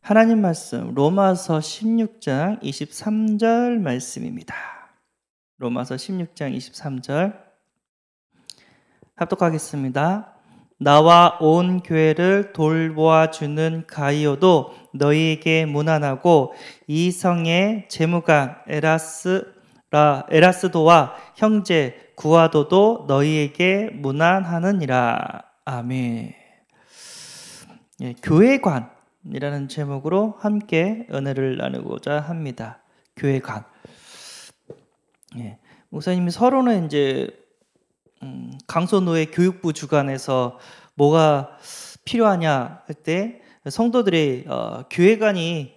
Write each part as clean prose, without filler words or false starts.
하나님 말씀 로마서 16장 23절 말씀입니다. 로마서 16장 23절 합독하겠습니다. 나와 온 교회를 돌보아주는 가이오도 너희에게 문안하고 이 성의 재무관 에라스도와 형제 구아도도 너희에게 문안하느니라. 아멘. 교회관이라는 제목으로 함께 은혜를 나누고자 합니다. 교회관. 목사님이 서론에 이제 강소노회 교육부 주관에서 뭐가 필요하냐 할 때 성도들의 교회관이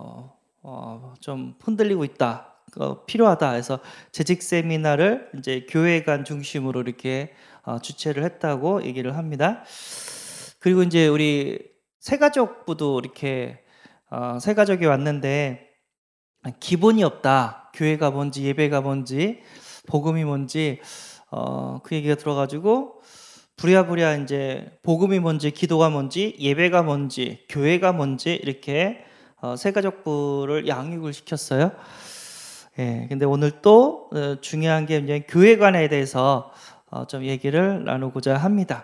좀 흔들리고 있다, 필요하다 해서 재직 세미나를 이제 교회관 중심으로 이렇게 주최를 했다고 얘기를 합니다. 그리고 이제 우리 새가족부도 이렇게 새가족이 왔는데 기본이 없다. 교회가 뭔지, 예배가 뭔지, 복음이 뭔지 그 얘기가 들어가지고 부랴부랴 이제 복음이 뭔지, 기도가 뭔지, 예배가 뭔지, 교회가 뭔지 이렇게 새가족부를 양육을 시켰어요. 근데 오늘 또 중요한 게 이제 교회관에 대해서 좀 얘기를 나누고자 합니다.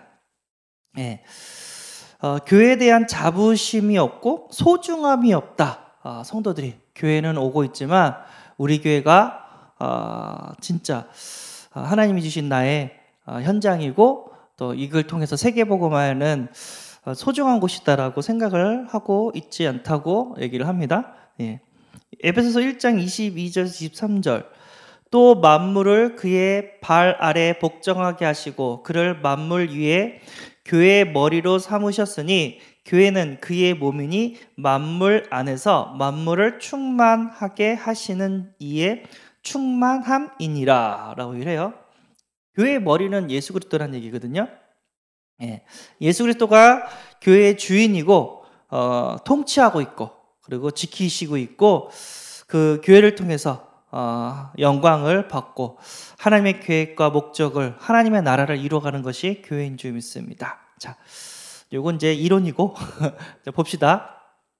교회에 대한 자부심이 없고 소중함이 없다. 성도들이 교회는 오고 있지만 우리 교회가 진짜 하나님이 주신 나의 현장이고 또 이걸 통해서 세계복음화는 소중한 곳이다라고 생각을 하고 있지 않다고 얘기를 합니다. 에베소서 1장 22절 23절 또 만물을 그의 발 아래 복종하게 하시고 그를 만물 위에 교회의 머리로 삼으셨으니 교회는 그의 몸이니 만물 안에서 만물을 충만하게 하시는 이의 충만함이니라 라고 이래요. 교회의 머리는 예수 그리스도라는 얘기거든요. 예수 그리스도가 교회의 주인이고 통치하고 있고 그리고 지키시고 있고 그 교회를 통해서 영광을 받고 하나님의 계획과 목적을 하나님의 나라를 이루어가는 것이 교회인 줄 믿습니다. 자, 요건 이제 이론이고 자, 봅시다.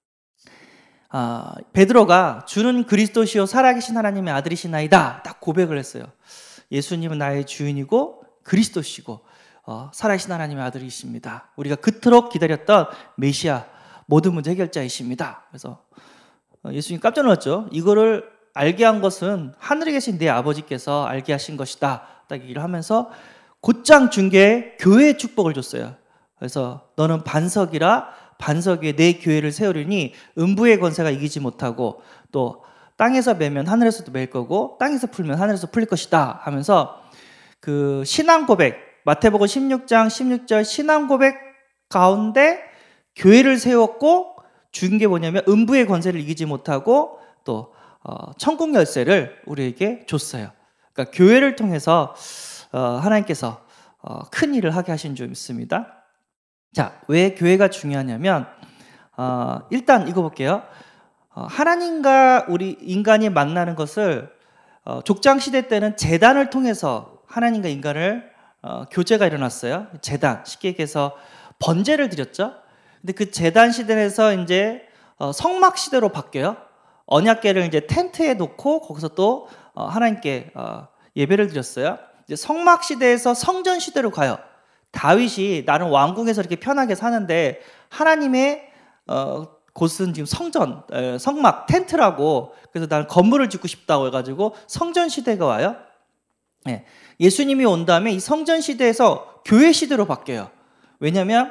베드로가 주는 그리스도시요 살아계신 하나님의 아들이시나이다 딱 고백을 했어요. 예수님은 나의 주인이고 그리스도시고 살아계신 하나님의 아들이십니다. 우리가 그토록 기다렸던 메시아 모든 문제 해결자이십니다. 그래서 예수님 깜짝 놀랐죠. 이거를 알게 한 것은 하늘에 계신 내 아버지께서 알게 하신 것이다 딱 얘기를 하면서 곧장 중계 교회의 축복을 줬어요. 그래서 너는 반석이라 반석 위에 내 교회를 세우리니 음부의 권세가 이기지 못하고 또 땅에서 매면 하늘에서도 맬 거고 땅에서 풀면 하늘에서 풀릴 것이다 하면서 그 신앙 고백 마태복음 16장 16절 신앙 고백 가운데 교회를 세웠고 준 게 뭐냐면 음부의 권세를 이기지 못하고 또 천국 열쇠를 우리에게 줬어요. 그러니까 교회를 통해서 하나님께서 큰 일을 하게 하신 줄 믿습니다. 자, 왜 교회가 중요하냐면 일단 이거 볼게요. 하나님과 우리 인간이 만나는 것을 족장 시대 때는 제단을 통해서 하나님과 인간을 교제가 일어났어요. 제단, 쉽게 얘기해서 번제를 드렸죠. 근데 그 제단 시대에서 이제 성막 시대로 바뀌어요. 언약궤를 이제 텐트에 놓고 거기서 또 하나님께 예배를 드렸어요. 이제 성막 시대에서 성전 시대로 가요. 다윗이 나는 왕궁에서 이렇게 편하게 사는데 하나님의 곳은 지금 성전, 성막, 텐트라고 그래서 나는 건물을 짓고 싶다고 해가지고 성전 시대가 와요. 예수님이 온 다음에 이 성전 시대에서 교회 시대로 바뀌어요. 왜냐하면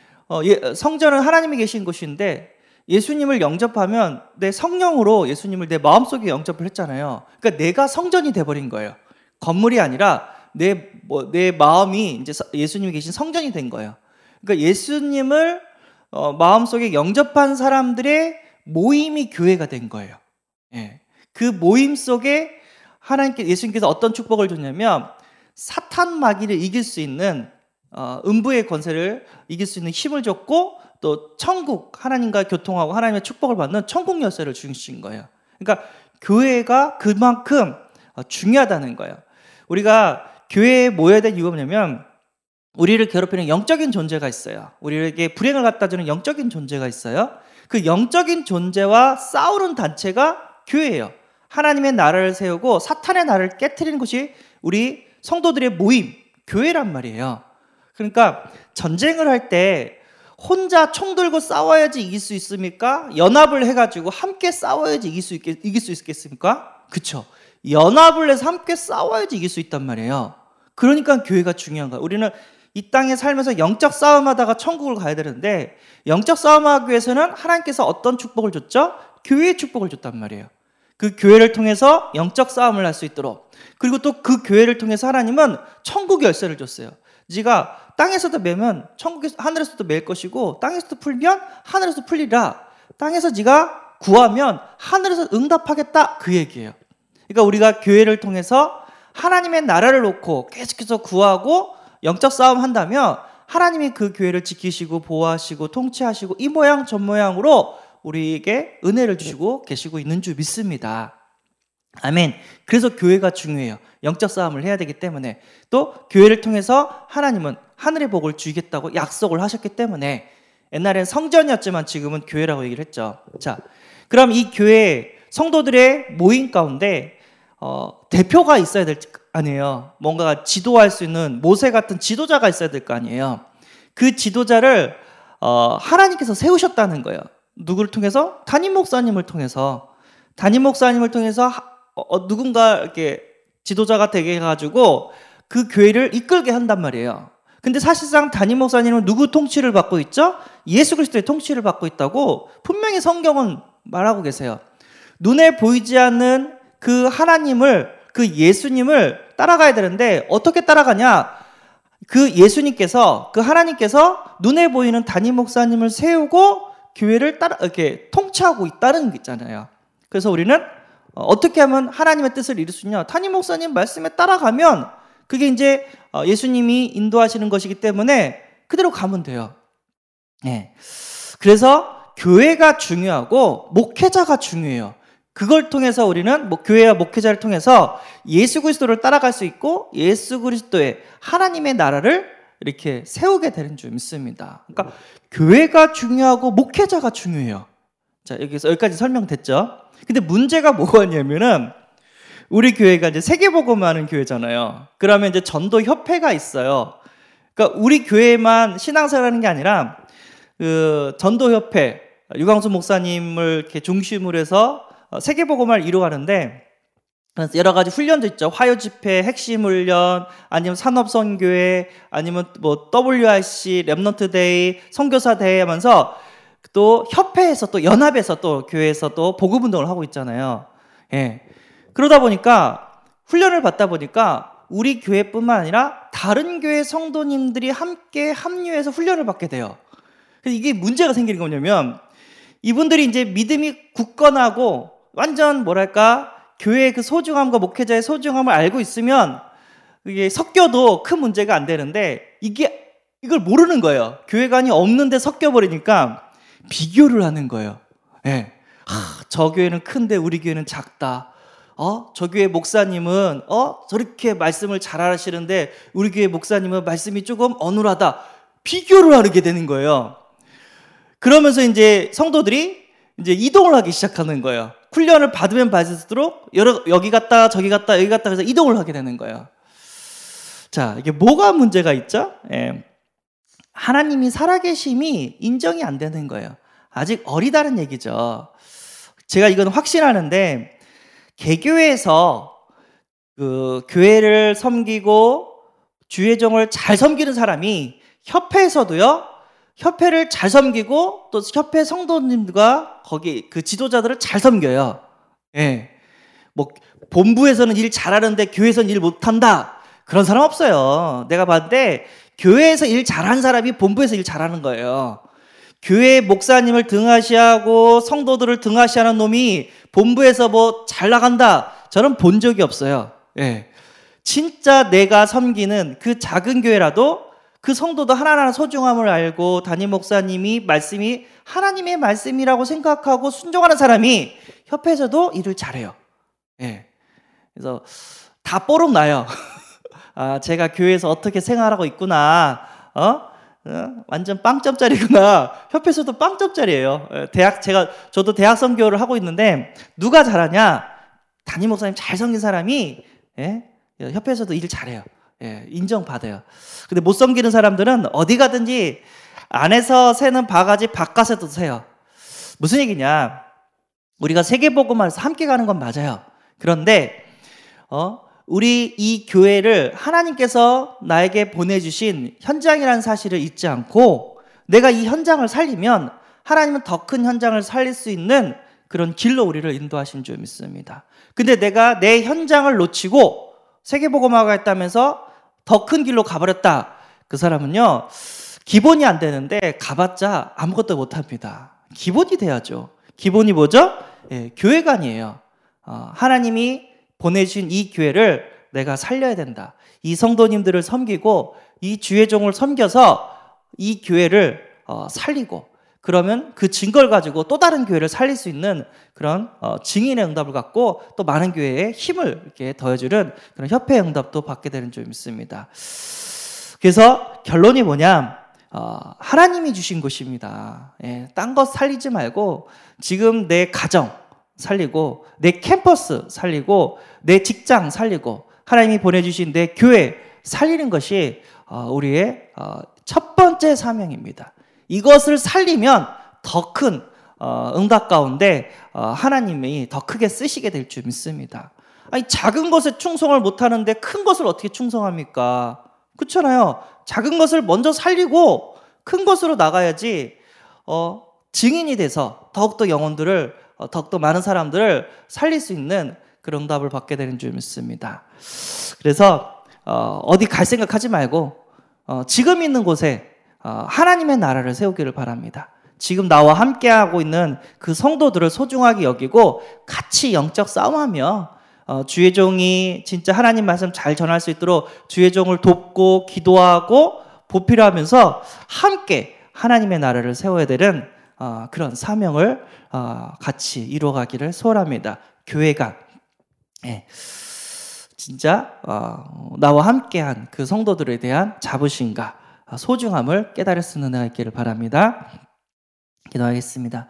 성전은 하나님이 계신 곳인데 예수님을 영접하면 내 성령으로 예수님을 내 마음속에 영접을 했잖아요. 그러니까 내가 성전이 돼버린 거예요. 건물이 아니라 내 마음이 이제 예수님이 계신 성전이 된 거예요. 그러니까 예수님을 마음속에 영접한 사람들의 모임이 교회가 된 거예요. 그 모임 속에 예수님께서 어떤 축복을 줬냐면 사탄 마귀를 이길 수 있는 음부의 권세를 이길 수 있는 힘을 줬고 또 천국 하나님과 교통하고 하나님의 축복을 받는 천국 열쇠를 주신 거예요. 그러니까 교회가 그만큼 중요하다는 거예요. 우리가 교회에 모여야 될 이유가 뭐냐면 우리를 괴롭히는 영적인 존재가 있어요. 우리에게 불행을 갖다 주는 영적인 존재가 있어요. 그 영적인 존재와 싸우는 단체가 교회예요. 하나님의 나라를 세우고 사탄의 나라를 깨트리는 것이 우리 성도들의 모임, 교회란 말이에요. 그러니까 전쟁을 할 때 혼자 총 들고 싸워야지 이길 수 있습니까? 연합을 해가지고 함께 싸워야지 이길 수 있겠습니까? 그쵸? 연합을 해서 함께 싸워야지 이길 수 있단 말이에요. 그러니까 교회가 중요한 거예요. 우리는 이 땅에 살면서 영적 싸움하다가 천국을 가야 되는데, 영적 싸움하기 위해서는 하나님께서 어떤 축복을 줬죠? 교회의 축복을 줬단 말이에요. 그 교회를 통해서 영적 싸움을 할 수 있도록, 그리고 또 그 교회를 통해서 하나님은 천국 열쇠를 줬어요. 네가 땅에서도 매면 하늘에서도 맬 것이고, 땅에서도 풀면 하늘에서도 풀리라. 땅에서 네가 구하면 하늘에서 응답하겠다, 그 얘기예요. 그러니까 우리가 교회를 통해서 하나님의 나라를 놓고 계속해서 구하고 영적 싸움 한다면 하나님이 그 교회를 지키시고 보호하시고 통치하시고 이 모양 저 모양으로 우리에게 은혜를 주시고 계시고 있는 줄 믿습니다. 아멘. 그래서 교회가 중요해요. 영적 싸움을 해야 되기 때문에, 또 교회를 통해서 하나님은 하늘의 복을 주겠다고 약속을 하셨기 때문에, 옛날엔 성전이었지만 지금은 교회라고 얘기를 했죠. 자, 그럼 이 교회 성도들의 모임 가운데 대표가 있어야 될 거 아니에요. 뭔가 지도할 수 있는 모세 같은 지도자가 있어야 될 거 아니에요. 그 지도자를 하나님께서 세우셨다는 거예요. 누구를 통해서? 담임 목사님을 통해서. 담임 목사님을 통해서 누군가 이렇게 지도자가 되게 해가지고 그 교회를 이끌게 한단 말이에요. 근데 사실상 담임 목사님은 누구 통치를 받고 있죠? 예수 그리스도의 통치를 받고 있다고 분명히 성경은 말하고 계세요. 눈에 보이지 않는 그 하나님을, 그 예수님을 따라가야 되는데 어떻게 따라가냐? 그 예수님께서, 그 하나님께서 눈에 보이는 담임 목사님을 세우고 교회를 이렇게 통치하고 있다는 게 있잖아요. 그래서 우리는 어떻게 하면 하나님의 뜻을 이룰 수 있냐? 담임 목사님 말씀에 따라가면 그게 이제 예수님이 인도하시는 것이기 때문에 그대로 가면 돼요. 네. 그래서 교회가 중요하고 목회자가 중요해요. 그걸 통해서 우리는 교회와 목회자를 통해서 예수 그리스도를 따라갈 수 있고 예수 그리스도의 하나님의 나라를 이렇게 세우게 되는 줄 믿습니다. 그러니까 교회가 중요하고 목회자가 중요해요. 자, 여기까지 설명됐죠? 근데 문제가 뭐냐면은 우리 교회가 이제 세계복음하는 교회잖아요. 그러면 이제 전도협회가 있어요. 그러니까 우리 교회만 신앙생활하는 게 아니라 그 전도협회, 유광수 목사님을 이렇게 중심으로 해서 세계복음화를 이루어가는데, 그래서 여러 가지 훈련도 있죠. 화요집회, 핵심 훈련, 아니면 산업선교회, 아니면 뭐 WRC, 랩넌트데이, 선교사대회 하면서 또 협회에서 또 연합에서 또 교회에서 또 복음운동을 하고 있잖아요. 예. 그러다 보니까 훈련을 받다 보니까 우리 교회뿐만 아니라 다른 교회 성도님들이 함께 합류해서 훈련을 받게 돼요. 그래서 이게 문제가 생기는 거냐면 이분들이 이제 믿음이 굳건하고 완전 뭐랄까 교회의 그 소중함과 목회자의 소중함을 알고 있으면 이게 섞여도 큰 문제가 안 되는데 이걸 모르는 거예요. 교회관이 없는데 섞여버리니까 비교를 하는 거예요. 예. 저 교회는 큰데 우리 교회는 작다. 저 교회 목사님은 저렇게 말씀을 잘 하시는데 우리 교회 목사님은 말씀이 조금 어눌하다. 비교를 하게 되는 거예요. 그러면서 이제 성도들이 이제 이동을 하기 시작하는 거예요. 훈련을 받으면 받을수록 여기 갔다 저기 갔다 여기 갔다 해서 이동을 하게 되는 거예요. 자, 이게 뭐가 문제가 있죠? 예. 하나님이 살아계심이 인정이 안 되는 거예요. 아직 어리다는 얘기죠. 제가 이건 확신하는데 개교회에서 그 교회를 섬기고 주의종을 잘 섬기는 사람이 협회에서도요, 협회를 잘 섬기고 또 협회 성도님들과 거기 그 지도자들을 잘 섬겨요. 예. 뭐 본부에서는 일 잘하는데 교회에서는 일 못한다. 그런 사람 없어요. 내가 봤는데 교회에서 일 잘하는 사람이 본부에서 일 잘하는 거예요. 교회 목사님을 등하시하고 성도들을 등하시하는 놈이 본부에서 뭐 잘 나간다. 저는 본 적이 없어요. 예. 진짜 내가 섬기는 그 작은 교회라도 그 성도도 하나하나 소중함을 알고 담임 목사님이 말씀이 하나님의 말씀이라고 생각하고 순종하는 사람이 협회에서도 일을 잘해요. 예. 그래서 다 뽀록 나요. 아, 제가 교회에서 어떻게 생활하고 있구나. 완전 빵점짜리구나. 협회에서도 빵점짜리예요. 저도 대학 선교를 하고 있는데 누가 잘하냐? 담임 목사님 잘 섬긴 사람이 협회에서도 일 잘해요. 인정받아요. 근데 못 섬기는 사람들은 어디 가든지 안에서 새는 바가지 바깥에도 새요. 무슨 얘기냐? 우리가 세계복음화에서 함께 가는 건 맞아요. 그런데 우리 이 교회를 하나님께서 나에게 보내주신 현장이라는 사실을 잊지 않고 내가 이 현장을 살리면 하나님은 더 큰 현장을 살릴 수 있는 그런 길로 우리를 인도하신 줄 믿습니다. 근데 내가 내 현장을 놓치고 세계복음화가 했다면서 더 큰 길로 가버렸다. 그 사람은요, 기본이 안 되는데 가봤자 아무것도 못합니다. 기본이 돼야죠. 기본이 뭐죠? 교회관이에요. 하나님이 보내주신 이 교회를 내가 살려야 된다. 이 성도님들을 섬기고 이 주의 종을 섬겨서 이 교회를 살리고 그러면 그 증거를 가지고 또 다른 교회를 살릴 수 있는 그런 증인의 응답을 갖고 또 많은 교회에 힘을 이렇게 더해주는 그런 협회의 응답도 받게 되는 줄 믿습니다. 그래서 결론이 뭐냐? 하나님이 주신 곳입니다. 딴 것 살리지 말고 지금 내 가정 살리고 내 캠퍼스 살리고 내 직장 살리고 하나님이 보내주신 내 교회 살리는 것이 우리의 첫 번째 사명입니다. 이것을 살리면 더 큰 응답 가운데 하나님이 더 크게 쓰시게 될 줄 믿습니다. 아니, 작은 것에 충성을 못하는데 큰 것을 어떻게 충성합니까? 그렇잖아요. 작은 것을 먼저 살리고 큰 것으로 나가야지 증인이 돼서 더욱더 영혼들을 더욱더 많은 사람들을 살릴 수 있는 그런 응답을 받게 되는 줄 믿습니다. 그래서 어디 갈 생각하지 말고 지금 있는 곳에 하나님의 나라를 세우기를 바랍니다. 지금 나와 함께하고 있는 그 성도들을 소중하게 여기고 같이 영적 싸움하며 주의 종이 진짜 하나님 말씀 잘 전할 수 있도록 주의 종을 돕고 기도하고 보필하면서 함께 하나님의 나라를 세워야 되는 그런 사명을 같이 이루어가기를 소원합니다. 교회가 진짜 나와 함께한 그 성도들에 대한 자부심과 소중함을 깨달을 수 있는 은혜가 있기를 바랍니다. 기도하겠습니다.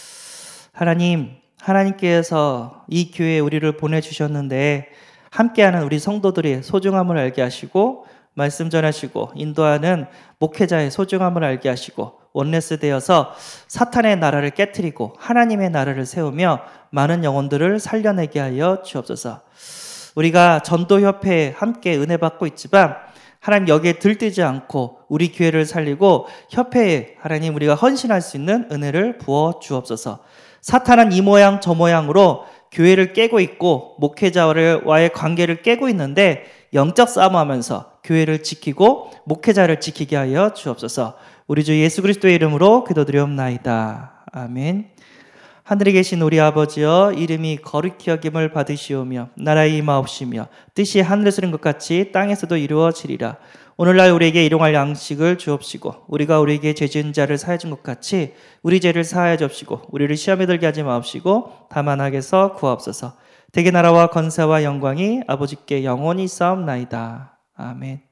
하나님께서 이 교회에 우리를 보내주셨는데 함께하는 우리 성도들의 소중함을 알게 하시고 말씀 전하시고 인도하는 목회자의 소중함을 알게 하시고 원네스 되어서 사탄의 나라를 깨트리고 하나님의 나라를 세우며 많은 영혼들을 살려내게 하여 주옵소서. 우리가 전도협회에 함께 은혜 받고 있지만 하나님 여기에 들뜨지 않고 우리 교회를 살리고 협회에 하나님 우리가 헌신할 수 있는 은혜를 부어 주옵소서. 사탄은 이 모양 저 모양으로 교회를 깨고 있고 목회자와의 관계를 깨고 있는데 영적 싸움하면서 교회를 지키고 목회자를 지키게 하여 주옵소서. 우리 주 예수 그리스도의 이름으로 기도드리옵나이다. 아멘. 하늘에 계신 우리 아버지여, 이름이 거룩히 여김을 받으시오며 나라의 임하옵시며 뜻이 하늘에서 이룬 것 같이 땅에서도 이루어지리라. 오늘날 우리에게 일용할 양식을 주옵시고 우리가 우리에게 죄 지은 자를 사해 준 것 같이 우리 죄를 사하여 주옵시고 우리를 시험에 들게 하지 마옵시고 다만 악에서 구하옵소서. 대개 나라와 권세와 영광이 아버지께 영원히 있사옵나이다. 아멘.